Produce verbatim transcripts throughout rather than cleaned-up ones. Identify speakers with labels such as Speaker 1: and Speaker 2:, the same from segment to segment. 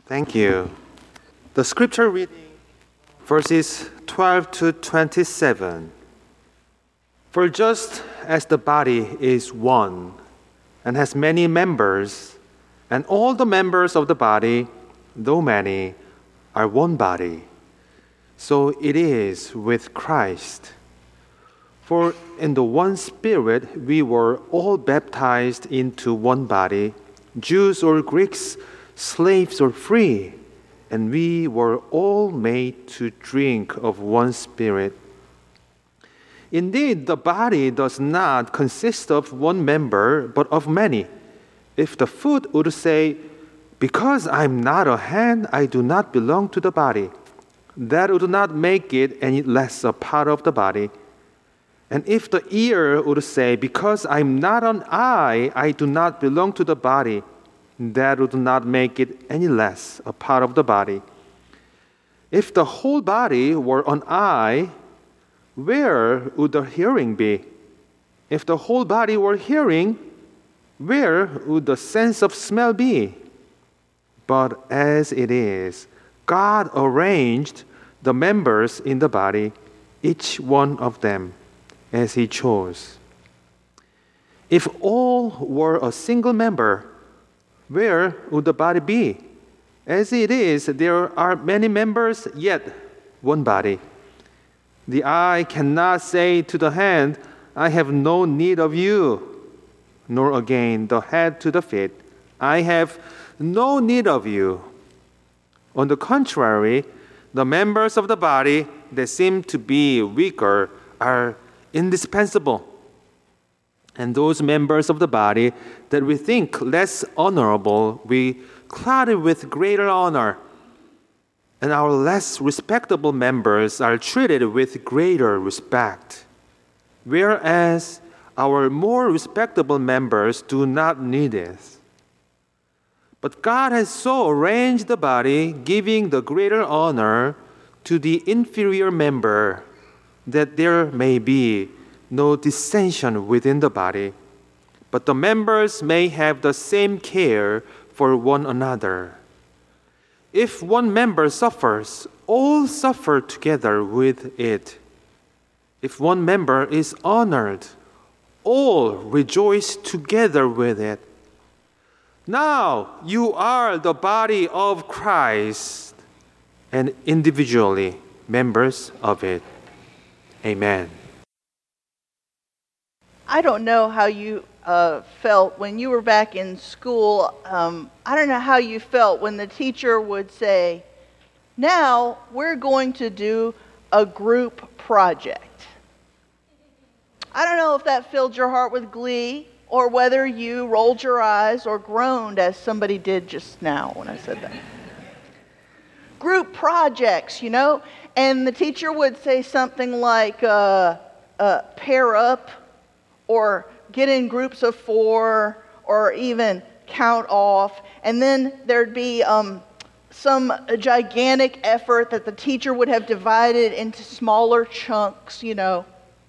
Speaker 1: Thank you. The scripture reading, verses twelve to twenty-seven. For just as the body is one and has many members, and all the members of the body, though many, are one body, so it is with Christ. For in the one Spirit we were all baptized into one body, Jews or Greeks, slaves or free, and we were all made to drink of one Spirit. Indeed, the body does not consist of one member, but of many. If the foot would say, "Because I am not a hand, I do not belong to the body," that would not make it any less a part of the body. And if the ear would say, "Because I am not an eye, I do not belong to the body," that would not make it any less a part of the body. If the whole body were an eye, where would the hearing be? If the whole body were hearing, where would the sense of smell be? But as it is, God arranged the members in the body, each one of them, as He chose. If all were a single member, where would the body be? As it is, there are many members, yet one body. The eye cannot say to the hand, "I have no need of you," nor again the head to the feet, "I have no need of you." On the contrary, the members of the body that seem to be weaker are indispensable, and those members of the body that we think less honorable, we clothe with greater honor, and our less respectable members are treated with greater respect, whereas our more respectable members do not need it. But God has so arranged the body, giving the greater honor to the inferior member, that there may be no dissension within the body, but the members may have the same care for one another. If one member suffers, all suffer together with it. If one member is honored, all rejoice together with it. Now you are the body of Christ, and individually members of it. Amen.
Speaker 2: I don't know how you uh, felt when you were back in school. Um, I don't know how you felt when the teacher would say, "Now we're going to do a group project." I don't know if that filled your heart with glee or whether you rolled your eyes or groaned as somebody did just now when I said that. Group projects, you know, and the teacher would say something like, uh, uh, pair up, or get in groups of four, or even count off. And then there'd be um, some gigantic effort that the teacher would have divided into smaller chunks, you know.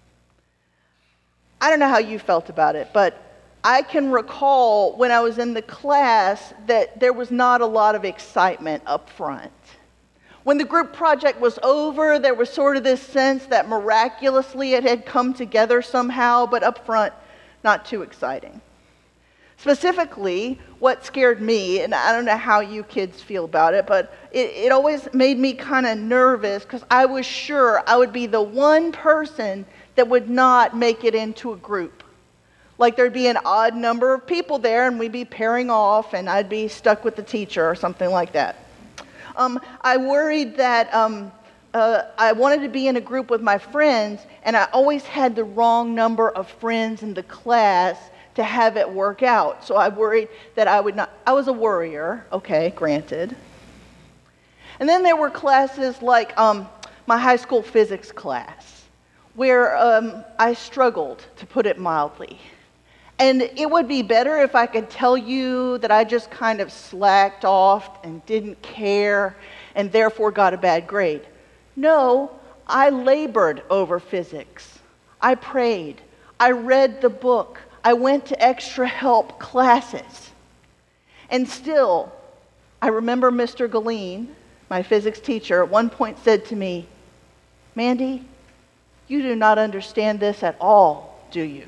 Speaker 2: I don't know how you felt about it, but I can recall when I was in the class that there was not a lot of excitement up front. When the group project was over, there was sort of this sense that miraculously it had come together somehow, but up front, not too exciting. Specifically, what scared me, and I don't know how you kids feel about it, but it, it always made me kind of nervous because I was sure I would be the one person that would not make it into a group. Like there'd be an odd number of people there and we'd be pairing off and I'd be stuck with the teacher or something like that. Um, I worried that um, uh, I wanted to be in a group with my friends, and I always had the wrong number of friends in the class to have it work out. So I worried that I would not, I was a worrier, okay, granted. And then there were classes like um, my high school physics class, where um, I struggled, to put it mildly. And it would be better if I could tell you that I just kind of slacked off and didn't care and therefore got a bad grade. No, I labored over physics. I prayed. I read the book. I went to extra help classes. And still, I remember Mister Galeen, my physics teacher, at one point said to me, "Mandy, you do not understand this at all, do you?"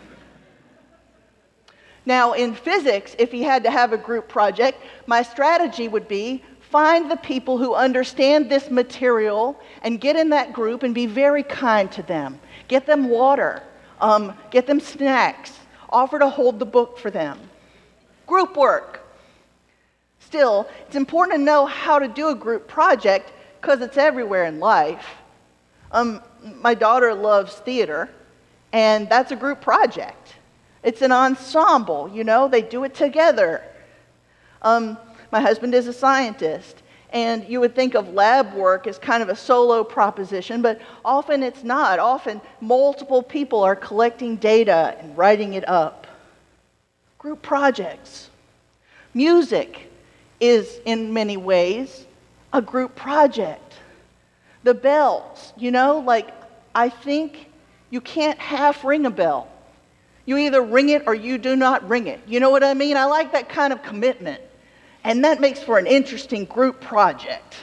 Speaker 2: Now, in physics, if he had to have a group project, my strategy would be find the people who understand this material and get in that group and be very kind to them. Get them water, um, get them snacks, offer to hold the book for them. Group work. Still, it's important to know how to do a group project because it's everywhere in life. Um, my daughter loves theater, and that's a group project. It's an ensemble, you know, they do it together. Um, my husband is a scientist, and you would think of lab work as kind of a solo proposition, but often it's not. Often multiple people are collecting data and writing it up. Group projects. Music is, in many ways, a group project. The bells, you know, like, I think you can't half ring a bell. You either ring it or you do not ring it. You know what I mean? I like that kind of commitment. And that makes for an interesting group project.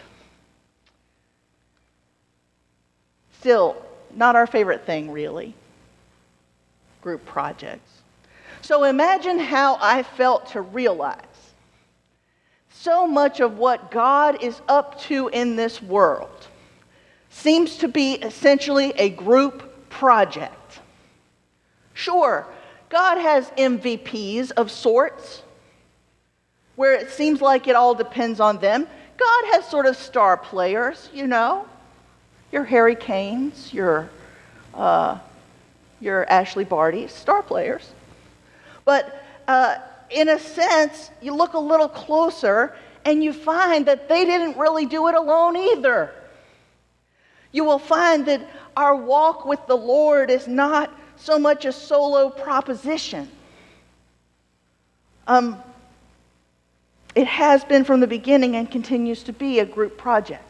Speaker 2: Still, not our favorite thing, really. Group projects. So imagine how I felt to realize so much of what God is up to in this world seems to be essentially a group project. Sure, God has M V Ps of sorts, where it seems like it all depends on them. God has sort of star players, you know, your Harry Kanes, your uh, your Ashley Bardys, star players. But uh, in a sense, you look a little closer and you find that they didn't really do it alone either. You will find that our walk with the Lord is not so much a solo proposition. Um, it has been from the beginning and continues to be a group project.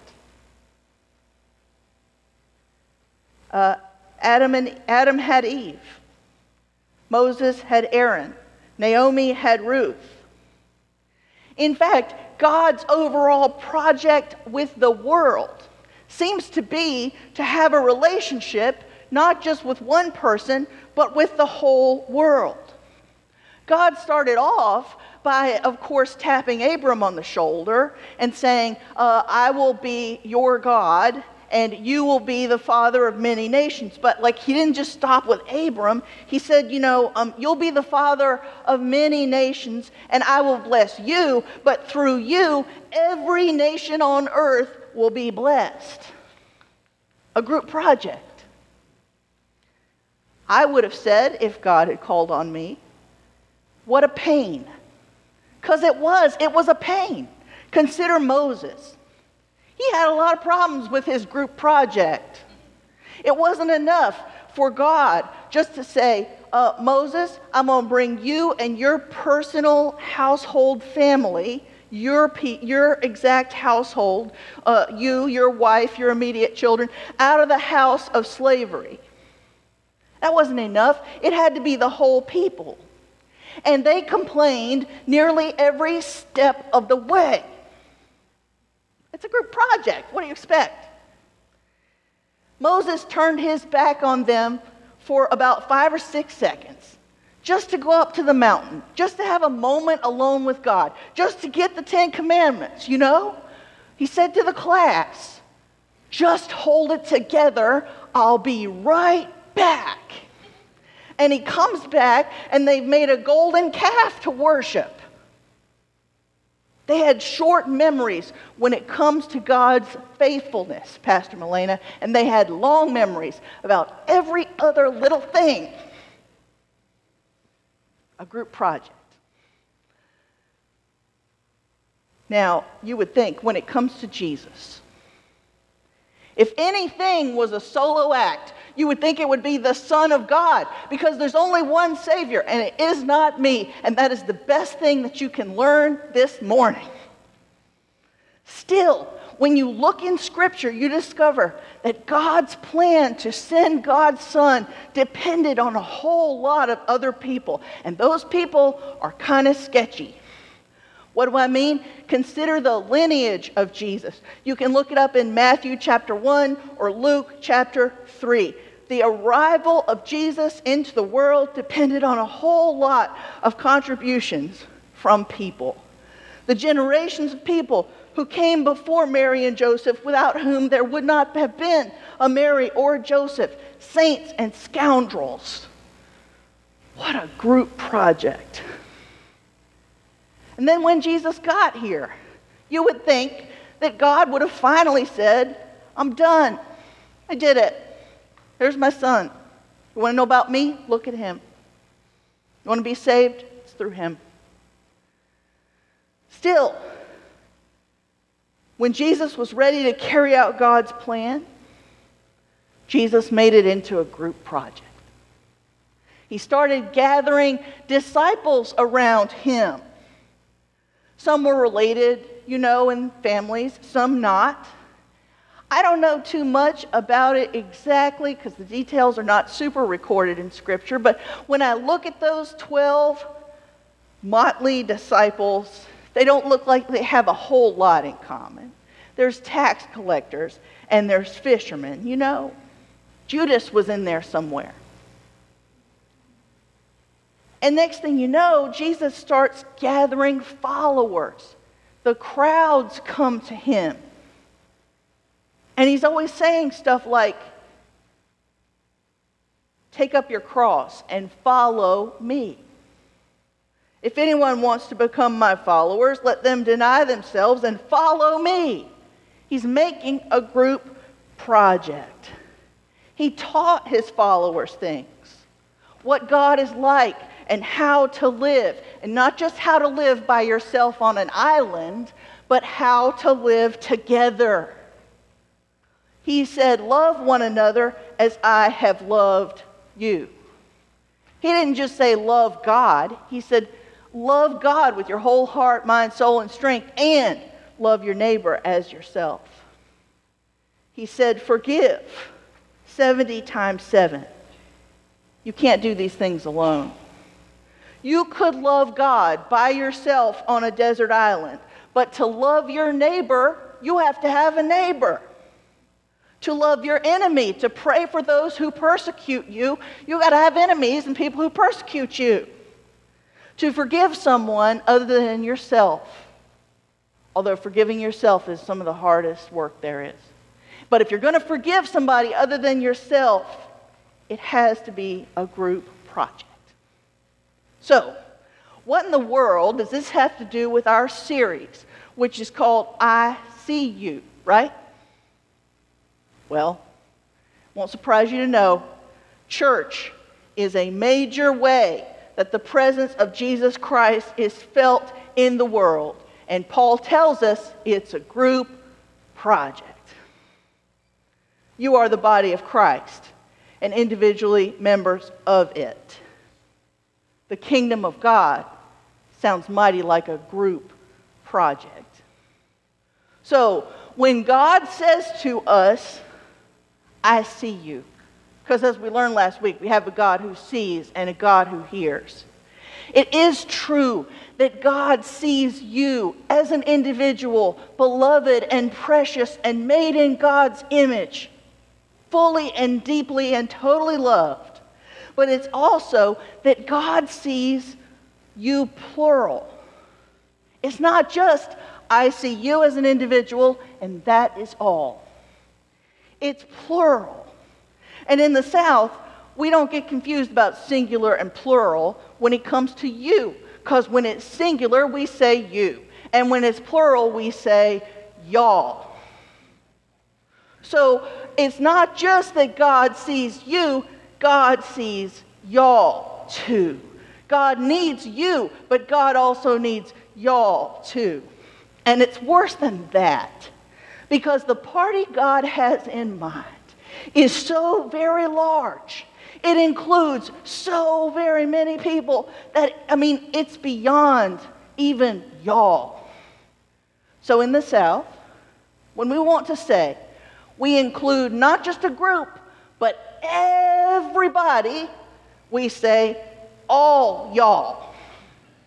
Speaker 2: Uh, Adam and Adam had Eve. Moses had Aaron. Naomi had Ruth. In fact, God's overall project with the world seems to be to have a relationship not just with one person, but with the whole world. God started off by, of course, tapping Abram on the shoulder and saying, uh, I will be your God, and you will be the father of many nations. But like he didn't just stop with Abram. He said, you know, um, you'll be the father of many nations, and I will bless you, but through you, every nation on earth will be blessed. A group project. I would have said, if God had called on me, what a pain. Because it was, it was a pain. Consider Moses. He had a lot of problems with his group project. It wasn't enough for God just to say, uh, Moses, I'm going to bring you and your personal household family, your, pe- your exact household, uh, you, your wife, your immediate children, out of the house of slavery. That wasn't enough. It had to be the whole people. And they complained nearly every step of the way. It's a group project. What do you expect? Moses turned his back on them for about five or six seconds, just to go up to the mountain, just to have a moment alone with God, just to get the Ten Commandments, you know? He said to the class, just hold it together. I'll be right back. And he comes back, and they've made a golden calf to worship. They had short memories when it comes to God's faithfulness, Pastor Milena, and they had long memories about every other little thing. A group project. Now, you would think when it comes to Jesus, if anything was a solo act, you would think it would be the Son of God, because there's only one Savior, and it is not me. And that is the best thing that you can learn this morning. Still, when you look in Scripture, you discover that God's plan to send God's Son depended on a whole lot of other people. And those people are kind of sketchy. What do I mean? Consider the lineage of Jesus. You can look it up in Matthew chapter one or Luke chapter three. The arrival of Jesus into the world depended on a whole lot of contributions from people. The generations of people who came before Mary and Joseph, without whom there would not have been a Mary or a Joseph, saints and scoundrels. What a group project. And then when Jesus got here, you would think that God would have finally said, I'm done. I did it. Here's my son. You want to know about me? Look at him. You want to be saved? It's through him. Still, when Jesus was ready to carry out God's plan, Jesus made it into a group project. He started gathering disciples around him. Some were related, you know, in families, some not. I don't know too much about it exactly because the details are not super recorded in Scripture, but when I look at those twelve motley disciples, they don't look like they have a whole lot in common. There's tax collectors and there's fishermen, you know. Judas was in there somewhere. And next thing you know, Jesus starts gathering followers. The crowds come to him. And he's always saying stuff like, take up your cross and follow me. If anyone wants to become my followers, let them deny themselves and follow me. He's making a group project. He taught his followers things, what God is like and how to live. And not just how to live by yourself on an island, but how to live together. He said, love one another as I have loved you. He didn't just say love God. He said, love God with your whole heart, mind, soul, and strength, and love your neighbor as yourself. He said, forgive seventy times seven. You can't do these things alone. You could love God by yourself on a desert island, but to love your neighbor, you have to have a neighbor. To love your enemy, to pray for those who persecute you, you got to have enemies and people who persecute you. To forgive someone other than yourself, although forgiving yourself is some of the hardest work there is. But if you're going to forgive somebody other than yourself, it has to be a group project. So, what in the world does this have to do with our series, which is called I See You, right? Well, won't surprise you to know, church is a major way that the presence of Jesus Christ is felt in the world. And Paul tells us it's a group project. You are the body of Christ and individually members of it. The kingdom of God sounds mighty like a group project. So, when God says to us, I see you, because as we learned last week, we have a God who sees and a God who hears. It is true that God sees you as an individual, beloved and precious and made in God's image, fully and deeply and totally loved. But it's also that God sees you plural. It's not just, I see you as an individual and that is all. It's plural. And in the South, we don't get confused about singular and plural when it comes to you. Because when it's singular, we say you. And when it's plural, we say y'all. So it's not just that God sees you, God sees y'all too. God needs you, but God also needs y'all too. And it's worse than that. Because the party God has in mind is so very large. It includes so very many people that, I mean, it's beyond even y'all. So in the South, when we want to say we include not just a group, but everybody, we say all y'all.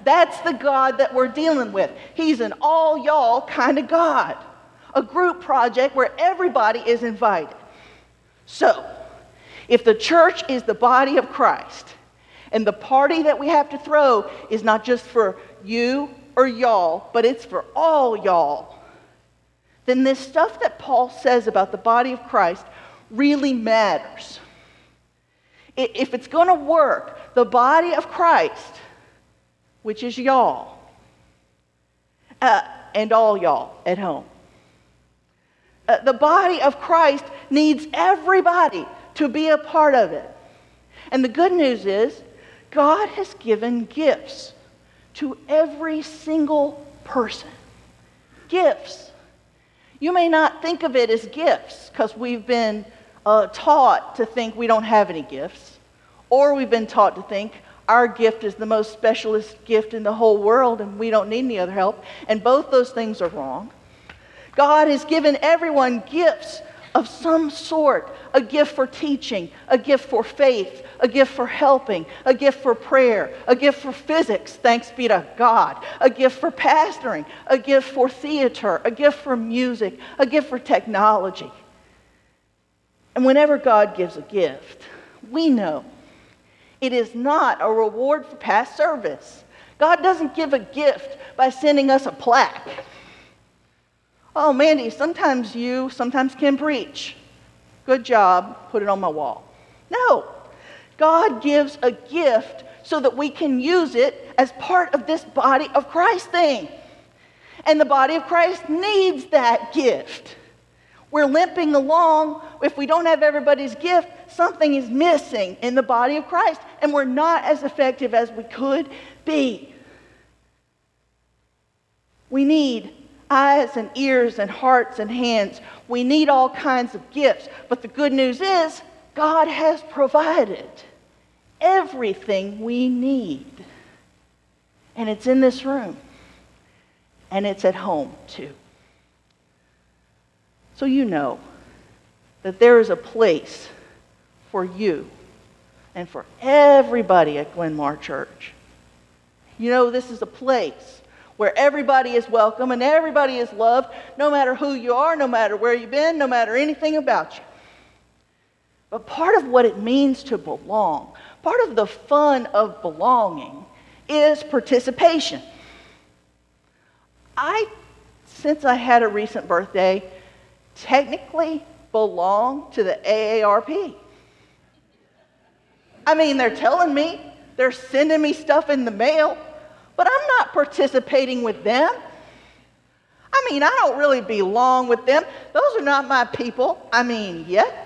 Speaker 2: That's the God that we're dealing with. He's an all y'all kind of God. A group project where everybody is invited. So, if the church is the body of Christ, and the party that we have to throw is not just for you or y'all, but it's for all y'all, then this stuff that Paul says about the body of Christ really matters. If it's going to work, the body of Christ, which is y'all, uh, and all y'all at home, uh, the body of Christ needs everybody to be a part of it. And the good news is, God has given gifts to every single person. Gifts. You may not think of it as gifts because we've been uh, taught to think we don't have any gifts, or we've been taught to think our gift is the most specialist gift in the whole world and we don't need any other help, and both those things are wrong. God has given everyone gifts of some sort. A gift for teaching, a gift for faith, a gift for helping, a gift for prayer, a gift for physics, thanks be to God, a gift for pastoring, a gift for theater, a gift for music, a gift for technology. And whenever God gives a gift, we know it is not a reward for past service. God doesn't give a gift by sending us a plaque. Oh, Mandy, sometimes you, sometimes can preach. Good job, put it on my wall. No, God gives a gift so that we can use it as part of this body of Christ thing. And the body of Christ needs that gift. We're limping along. If we don't have everybody's gift, something is missing in the body of Christ, and we're not as effective as we could be. We need eyes and ears and hearts and hands. We need all kinds of gifts. But the good news is, God has provided everything we need. And it's in this room. And it's at home, too. So you know that there is a place for you and for everybody at Glenmar Church. You know, this is a place where everybody is welcome and everybody is loved, no matter who you are, no matter where you've been, no matter anything about you. But part of what it means to belong, part of the fun of belonging, is participation. I, since I had a recent birthday, technically belong to the A A R P. I mean, they're telling me, they're sending me stuff in the mail, but I'm not participating with them. I mean, I don't really belong with them. Those are not my people. I mean, yet.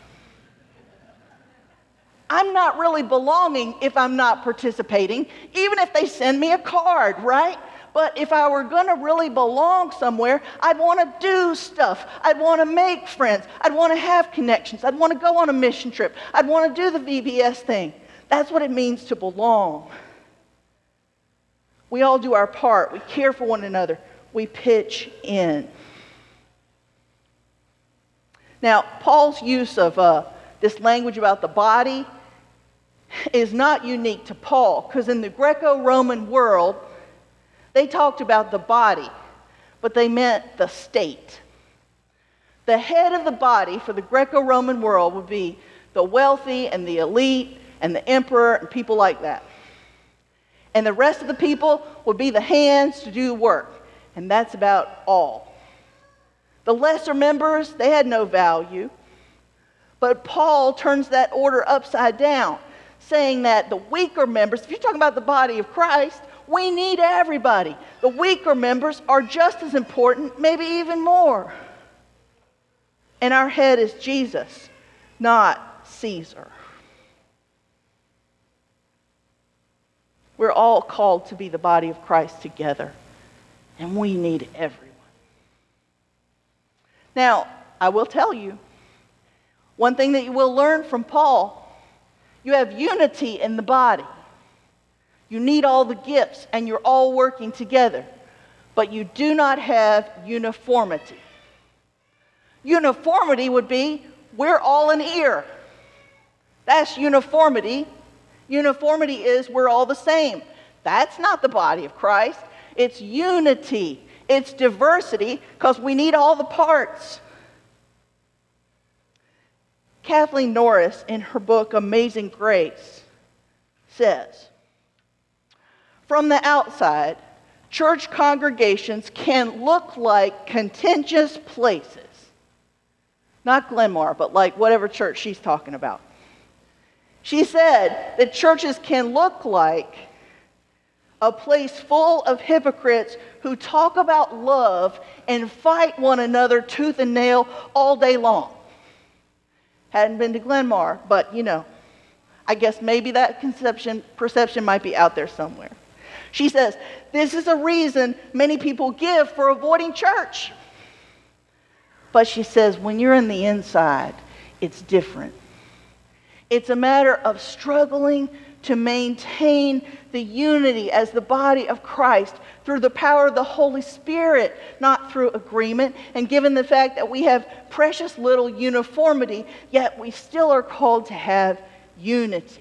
Speaker 2: I'm not really belonging if I'm not participating, even if they send me a card, right? But if I were going to really belong somewhere, I'd want to do stuff. I'd want to make friends. I'd want to have connections. I'd want to go on a mission trip. I'd want to do the V B S thing. That's what it means to belong. We all do our part. We care for one another. We pitch in. Now, Paul's use of uh, this language about the body is not unique to Paul, because in the Greco-Roman world, they talked about the body, but they meant the state. The head of the body for the Greco-Roman world would be the wealthy and the elite and the emperor and people like that. And the rest of the people would be the hands to do the work. And that's about all. The lesser members, they had no value. But Paul turns that order upside down, saying that the weaker members, if you're talking about the body of Christ, we need everybody. The weaker members are just as important, maybe even more. And our head is Jesus, not Caesar. We're all called to be the body of Christ together, and we need everyone. Now, I will tell you, one thing that you will learn from Paul, you have unity in the body. You need all the gifts, and you're all working together, but you do not have uniformity. Uniformity would be, we're all an ear. That's uniformity. Uniformity is we're all the same. That's not the body of Christ. It's unity. It's diversity, because we need all the parts. Kathleen Norris, in her book Amazing Grace, says, from the outside, church congregations can look like contentious places. Not Glenmar, but like whatever church she's talking about. She said that churches can look like a place full of hypocrites who talk about love and fight one another tooth and nail all day long. Hadn't been to Glenmar, but you know, I guess maybe that conception, perception might be out there somewhere. She says, this is a reason many people give for avoiding church. But she says, when you're in the inside, it's different. It's a matter of struggling to maintain the unity as the body of Christ through the power of the Holy Spirit, not through agreement. And given the fact that we have precious little uniformity, yet we still are called to have unity.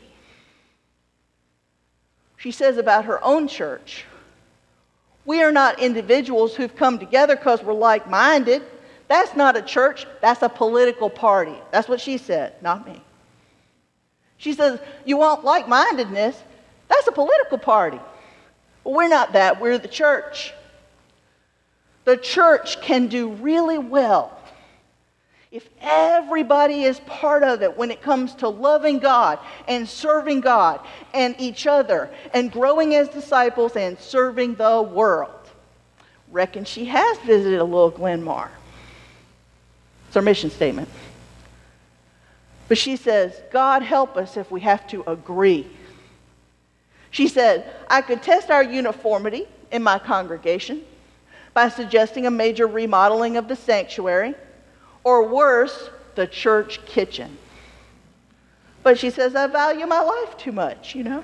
Speaker 2: She says about her own church, we are not individuals who've come together because we're like-minded. That's not a church, that's a political party. That's what she said, not me. She says, you want like-mindedness, that's a political party. Well, we're not that, we're the church. The church can do really well if everybody is part of it when it comes to loving God and serving God and each other and growing as disciples and serving the world. Reckon she has visited a little Glenmar. It's our mission statement. But she says, God help us if we have to agree. She said, I could test our uniformity in my congregation by suggesting a major remodeling of the sanctuary, or worse, the church kitchen. But she says, I value my life too much, you know.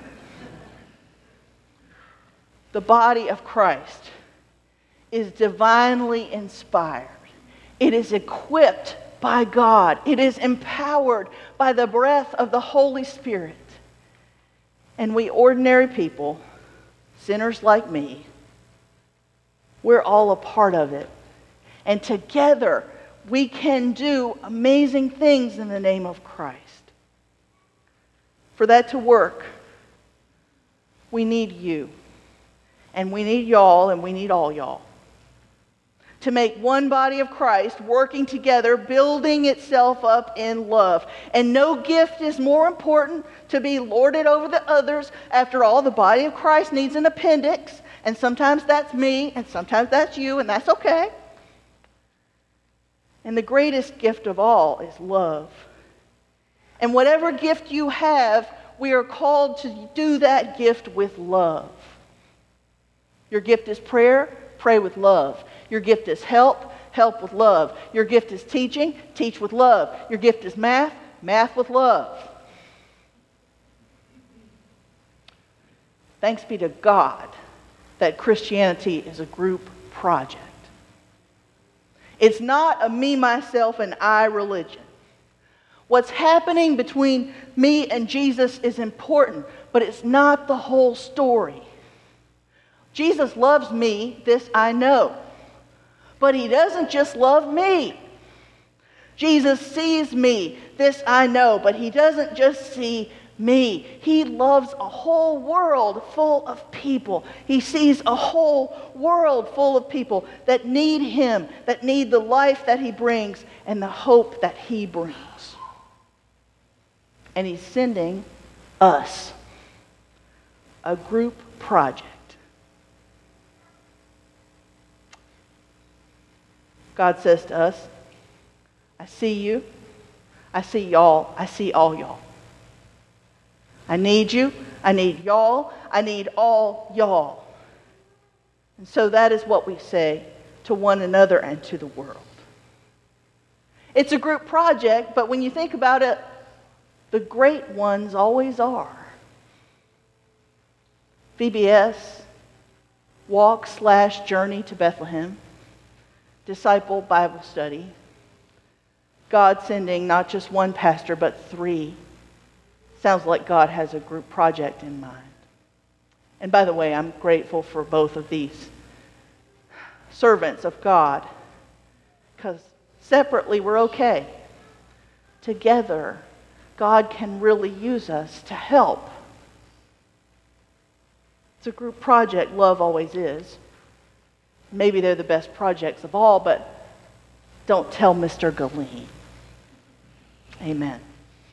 Speaker 2: The body of Christ is divinely inspired. It is equipped by God. It is empowered by the breath of the Holy Spirit. And we ordinary people, sinners like me, we're all a part of it. And together, we can do amazing things in the name of Christ. For that to work, we need you. And we need y'all, and we need all y'all. To make one body of Christ working together, building itself up in love. And no gift is more important to be lorded over the others. After all, the body of Christ needs an appendix. And sometimes that's me, and sometimes that's you, and that's okay. And the greatest gift of all is love. And whatever gift you have, we are called to do that gift with love. Your gift is prayer, pray with love. Your gift is help, help with love. Your gift is teaching, teach with love. Your gift is math, math with love. Thanks be to God that Christianity is a group project. It's not a me, myself, and I religion. What's happening between me and Jesus is important, but it's not the whole story. Jesus loves me, this I know. But he doesn't just love me. Jesus sees me, this I know, but he doesn't just see me. He loves a whole world full of people. He sees a whole world full of people that need him, that need the life that he brings and the hope that he brings. And he's sending us a group project. God says to us, I see you, I see y'all, I see all y'all. I need you, I need y'all, I need all y'all. And so that is what we say to one another and to the world. It's a group project, but when you think about it, the great ones always are. V B S, Walk slash Journey to Bethlehem, Disciple Bible Study, God sending not just one pastor, but three. Sounds like God has a group project in mind. And by the way, I'm grateful for both of these servants of God, because separately we're okay. Together, God can really use us to help. It's a group project, love always is. Maybe they're the best projects of all, but don't tell Mister Galeen. Amen.